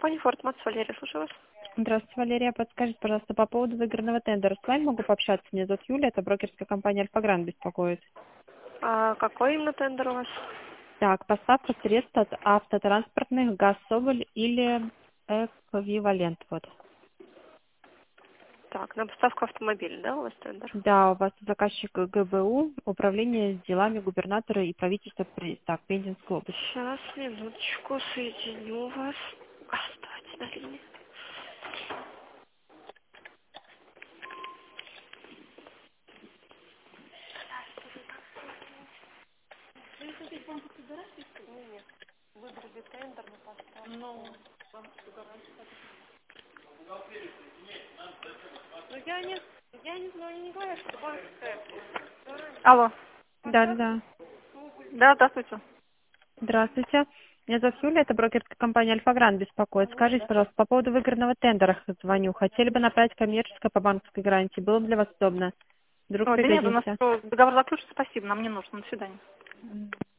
компания «Фортмат». Валерия, слушаю вас. Здравствуйте, Валерия. Подскажите, пожалуйста, по поводу выигранного тендера. С вами могу пообщаться? Меня зовут Юлия, это брокерская компания «Альфа-Гранд» беспокоит. А какой именно тендер у вас? Так, поставка средств от автотранспортных, газ, соболь или эквивалент. Вот. Так, на поставку автомобиля, да, у вас тендер? Да, у вас заказчик ГБУ, управление делами губернатора и правительства так, Пензенской области. Сейчас, минуточку, соединю вас. Оставьте на линии. Алло. Да. Да, здравствуйте. Здравствуйте. Меня зовут Юлия, это брокерская компания «Альфа-Гранд» беспокоит. Скажите, пожалуйста, по поводу выигранного тендера звоню. Хотели бы направить коммерческое по банковской гарантии. Было бы для вас удобно? Вдруг Ой, да нет, у нас пригодится. договор заключен, спасибо, нам не нужно. До свидания.